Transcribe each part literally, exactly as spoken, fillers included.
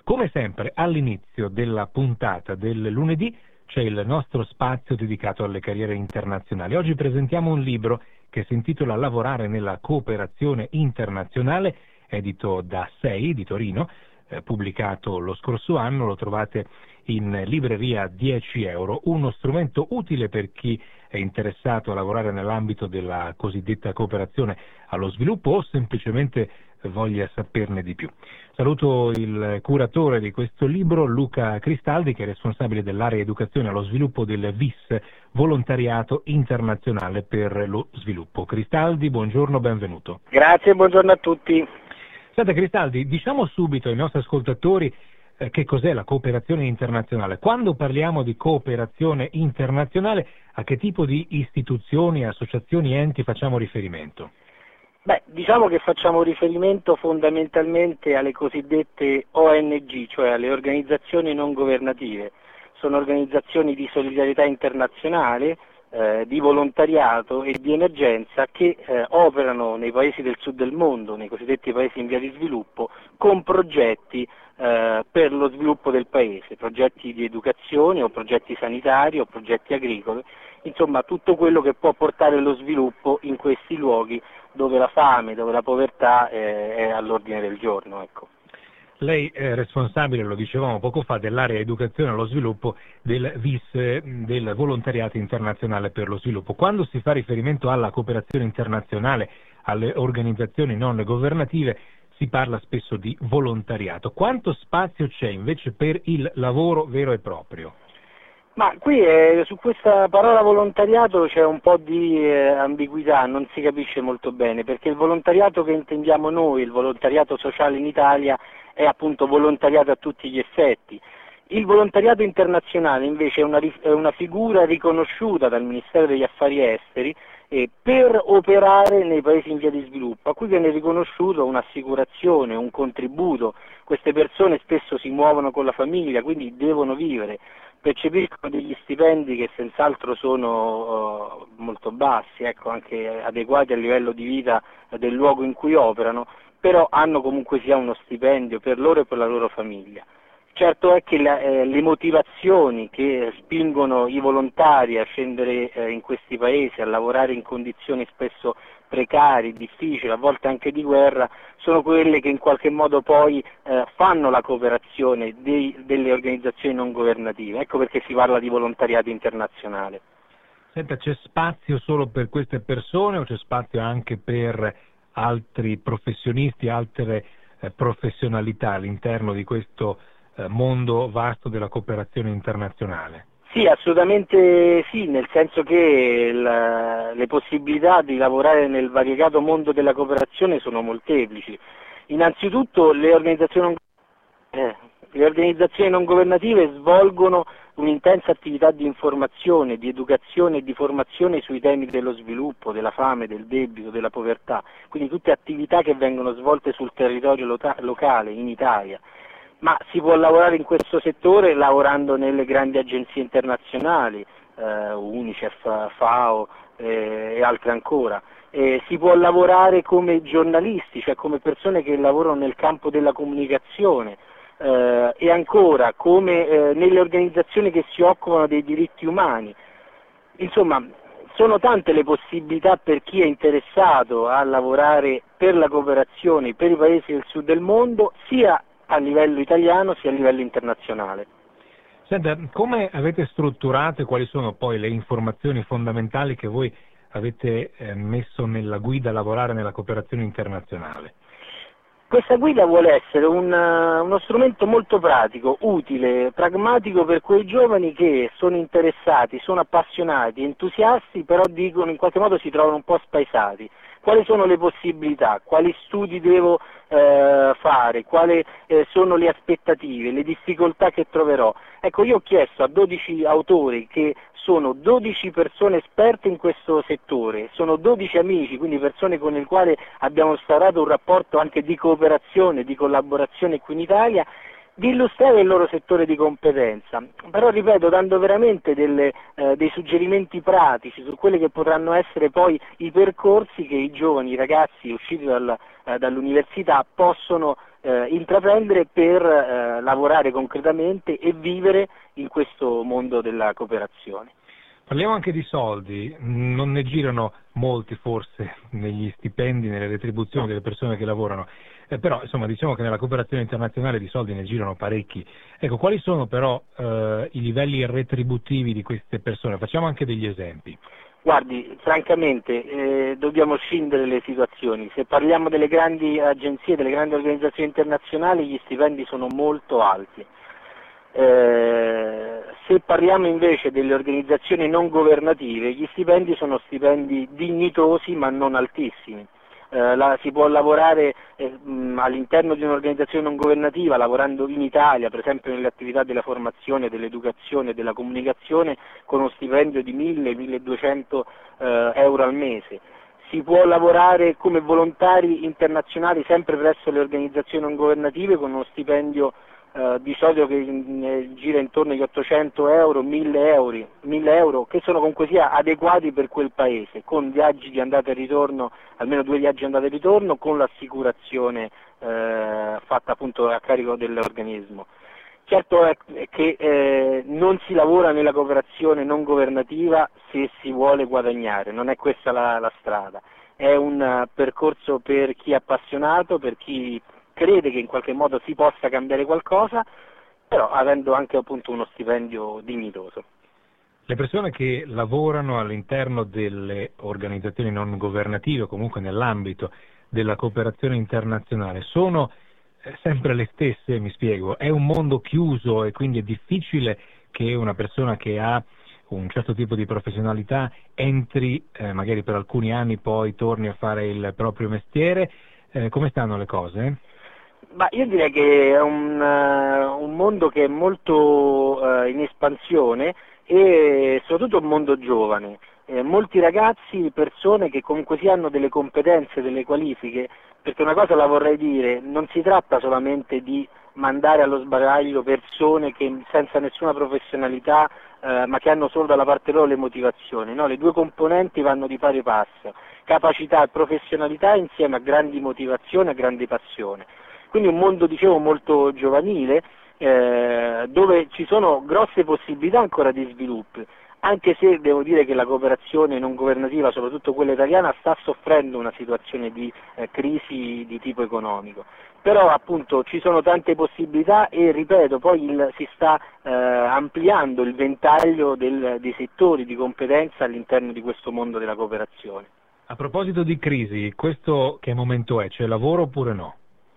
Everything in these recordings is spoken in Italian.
Come sempre, all'inizio della puntata del lunedì c'è il nostro spazio dedicato alle carriere internazionali. Oggi presentiamo un libro che si intitola Lavorare nella cooperazione internazionale, edito da Sei di Torino, eh, pubblicato lo scorso anno. Lo trovate in libreria a dieci euro, uno strumento utile per chi è interessato a lavorare nell'ambito della cosiddetta cooperazione allo sviluppo o semplicemente voglia saperne di più. Saluto il curatore di questo libro, Luca Cristaldi, che è responsabile dell'area educazione allo sviluppo del V I S, Volontariato Internazionale per lo Sviluppo. Cristaldi, buongiorno, benvenuto. Grazie, buongiorno a tutti. Senta Cristaldi, diciamo subito ai nostri ascoltatori eh, che cos'è la cooperazione internazionale. Quando parliamo di cooperazione internazionale, a che tipo di istituzioni, associazioni, enti facciamo riferimento? Beh, diciamo che facciamo riferimento fondamentalmente alle cosiddette O N G, cioè alle organizzazioni non governative. Sono organizzazioni di solidarietà internazionale, eh, di volontariato e di emergenza che eh, operano nei paesi del sud del mondo, nei cosiddetti paesi in via di sviluppo, con progetti eh, per lo sviluppo del paese, progetti di educazione o progetti sanitari o progetti agricoli, insomma tutto quello che può portare lo sviluppo in questi luoghi dove la fame, dove la povertà eh, è all'ordine del giorno. Ecco. Lei è responsabile, lo dicevamo poco fa, dell'area educazione allo sviluppo del V I S, del Volontariato Internazionale per lo Sviluppo. Quando si fa riferimento alla cooperazione internazionale, alle organizzazioni non governative, si parla spesso di volontariato. Quanto spazio c'è invece per il lavoro vero e proprio? Ma qui eh, su questa parola volontariato c'è un po' di eh, ambiguità, non si capisce molto bene, perché il volontariato che intendiamo noi, il volontariato sociale in Italia, è appunto volontariato a tutti gli effetti. Il volontariato internazionale invece è una, è una figura riconosciuta dal Ministero degli Affari Esteri eh, per operare nei paesi in via di sviluppo, a cui viene riconosciuto un'assicurazione, un contributo. Queste persone spesso si muovono con la famiglia, quindi devono vivere, percepiscono degli stipendi che senz'altro sono uh, molto bassi, ecco, anche adeguati al livello di vita del luogo in cui operano, però hanno comunque sia uno stipendio per loro e per la loro famiglia. Certo è che la, eh, le motivazioni che spingono i volontari a scendere eh, in questi paesi, a lavorare in condizioni spesso precarie, difficili, a volte anche di guerra, sono quelle che in qualche modo poi eh, fanno la cooperazione dei, delle organizzazioni non governative. Ecco perché si parla di volontariato internazionale. Senta, c'è spazio solo per queste persone o c'è spazio anche per altri professionisti, altre eh, professionalità all'interno di questo eh, mondo vasto della cooperazione internazionale? Sì, assolutamente sì, nel senso che la, le possibilità di lavorare nel variegato mondo della cooperazione sono molteplici. Innanzitutto le organizzazioni, eh, le organizzazioni non governative svolgono un'intensa attività di informazione, di educazione e di formazione sui temi dello sviluppo, della fame, del debito, della povertà, quindi tutte attività che vengono svolte sul territorio loca- locale, in Italia. Ma si può lavorare in questo settore lavorando nelle grandi agenzie internazionali, eh, Unicef, FAO eh, e altre ancora. Eh, si può lavorare come giornalisti, cioè come persone che lavorano nel campo della comunicazione eh, e ancora come eh, nelle organizzazioni che si occupano dei diritti umani. Insomma, sono tante le possibilità per chi è interessato a lavorare per la cooperazione per i paesi del sud del mondo, sia a livello italiano sia a livello internazionale. Senta, come avete strutturato e quali sono poi le informazioni fondamentali che voi avete eh, messo nella guida a lavorare nella cooperazione internazionale? Questa guida vuole essere un, uno strumento molto pratico, utile, pragmatico per quei giovani che sono interessati, sono appassionati, entusiasti, però dicono in qualche modo si trovano un po' spaesati. Quali sono le possibilità? Quali studi devo eh, fare? Quali eh, sono le aspettative, le difficoltà che troverò? Ecco, io ho chiesto a dodici autori che sono dodici persone esperte in questo settore, sono dodici amici, quindi persone con le quali abbiamo instaurato un rapporto anche di cooperazione, di collaborazione qui in Italia, di illustrare il loro settore di competenza, però ripeto dando veramente delle, eh, dei suggerimenti pratici su quelli che potranno essere poi i percorsi che i giovani, i ragazzi usciti dal, eh, dall'università possono eh, intraprendere per eh, lavorare concretamente e vivere in questo mondo della cooperazione. Parliamo anche di soldi, non ne girano molti forse negli stipendi, nelle retribuzioni delle persone che lavorano, eh, però insomma diciamo che nella cooperazione internazionale di soldi ne girano parecchi. Ecco, quali sono però eh, i livelli retributivi di queste persone? Facciamo anche degli esempi. Guardi, francamente eh, dobbiamo scindere le situazioni. Se parliamo delle grandi agenzie, delle grandi organizzazioni internazionali, gli stipendi sono molto alti. Eh, se parliamo invece delle organizzazioni non governative, gli stipendi sono stipendi dignitosi ma non altissimi. Eh, la, si può lavorare eh, mh, all'interno di un'organizzazione non governativa, lavorando in Italia, per esempio nelle attività della formazione, dell'educazione e della comunicazione, con uno stipendio di mille milleduecento eh, euro al mese. Si può lavorare come volontari internazionali sempre presso le organizzazioni non governative con uno stipendio Uh, di solito che in, gira intorno agli ottocento euro, mille euro, mille euro, che sono comunque sia adeguati per quel paese, con viaggi di andata e ritorno, almeno due viaggi di andata e ritorno, con l'assicurazione uh, fatta appunto a carico dell'organismo. Certo è che eh, non si lavora nella cooperazione non governativa se si vuole guadagnare, non è questa la, la strada, è un uh, percorso per chi è appassionato, per chi crede che in qualche modo si possa cambiare qualcosa, però avendo anche appunto uno stipendio dignitoso. Le persone che lavorano all'interno delle organizzazioni non governative o comunque nell'ambito della cooperazione internazionale sono eh, sempre le stesse, mi spiego, è un mondo chiuso e quindi è difficile che una persona che ha un certo tipo di professionalità entri, eh, magari per alcuni anni poi torni a fare il proprio mestiere. Eh, come stanno le cose? Ma io direi che è un, uh, un mondo che è molto uh, in espansione e soprattutto un mondo giovane. Eh, molti ragazzi, persone che comunque si hanno delle competenze, delle qualifiche, perché una cosa la vorrei dire, non si tratta solamente di mandare allo sbaraglio persone che senza nessuna professionalità eh, ma che hanno solo dalla parte loro le motivazioni, no? Le due componenti vanno di pari passo, capacità e professionalità insieme a grandi motivazioni, a grandi passione. Quindi un mondo, dicevo, molto giovanile, eh, dove ci sono grosse possibilità ancora di sviluppo, anche se devo dire che la cooperazione non governativa, soprattutto quella italiana, sta soffrendo una situazione di eh, crisi di tipo economico. Però appunto ci sono tante possibilità e ripeto, poi il, si sta eh, ampliando il ventaglio del, dei settori di competenza all'interno di questo mondo della cooperazione. A proposito di crisi, questo che momento è? C'è lavoro oppure no?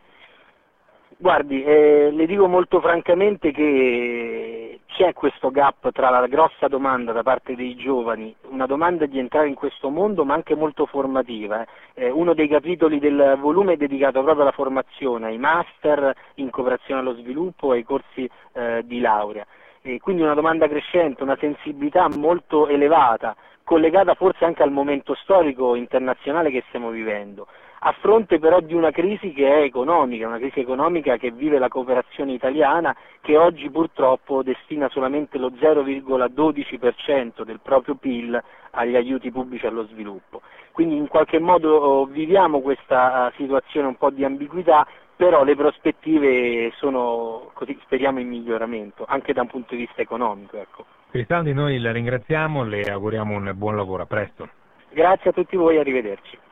Guardi, eh, le dico molto francamente che c'è questo gap tra la grossa domanda da parte dei giovani, una domanda di entrare in questo mondo ma anche molto formativa. Eh. Uno dei capitoli del volume è dedicato proprio alla formazione, ai master in cooperazione allo sviluppo e ai corsi eh, di laurea. E quindi una domanda crescente, una sensibilità molto elevata, collegata forse anche al momento storico internazionale che stiamo vivendo, a fronte però di una crisi che è economica, una crisi economica che vive la cooperazione italiana, che oggi purtroppo destina solamente lo zero virgola dodici per cento del proprio P I L agli aiuti pubblici allo sviluppo. Quindi in qualche modo viviamo questa situazione un po' di ambiguità, però le prospettive sono, così speriamo, in miglioramento, anche da un punto di vista economico. Ecco. Cristaldi, noi la ringraziamo, le auguriamo un buon lavoro, a presto. Grazie a tutti voi, arrivederci.